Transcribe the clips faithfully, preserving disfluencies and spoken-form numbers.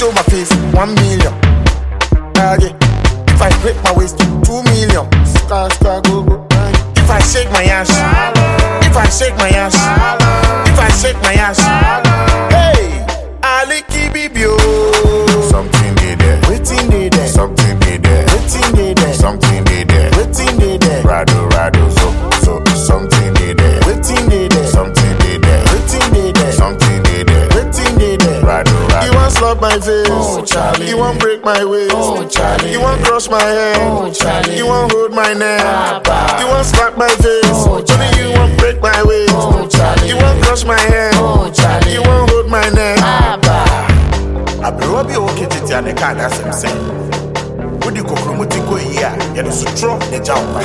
show my face, one million. Okay. If I break my waist, two million. Star, star, go, go. If I shake my ass, if I shake my ass, if I shake my ass, hey, Ali Kibibio. Something they there, Waiting they there, something they there, waiting they there, something they there. waiting they there, Rado, rado, so, so, something they there, waiting they there, something they there, waiting they there, something they there. waiting they there. Rado, rado. You want slap my face, Oh, Charlie. You want break my waist, Oh, Charlie. You want crush my head, Oh, Charlie. You want hold my neck, Papa. You want slap my face, Oh, Charlie. You want break my waist, Oh, Charlie. You want crush my head, Oh, Charlie. You want hold my neck. Abba. I be Robbie okay to tell the car that's him saying. Would you go promoting go here? You're so strong, the jump.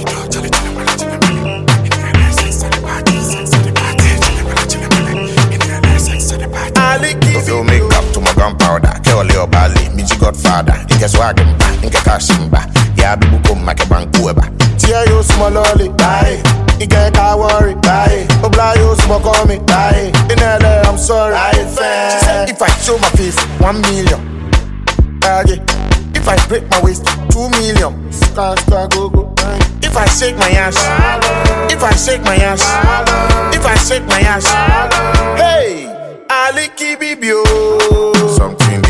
If you make up to my gunpowder, kill your bally, means you godfather. In case wagon back, in case cashing back. Yeah, people come make a bank over. Tear you small lolly, bye. You get car worry, bye. Obla you small call me, bye. In L A, I'm sorry, I fair. If I show my face, one million. Okay. If I break my waist, two million. Star, star, go, go. If I shake my ass, if I shake my ass, if I shake my ass, hey, Ali Kibibio. Something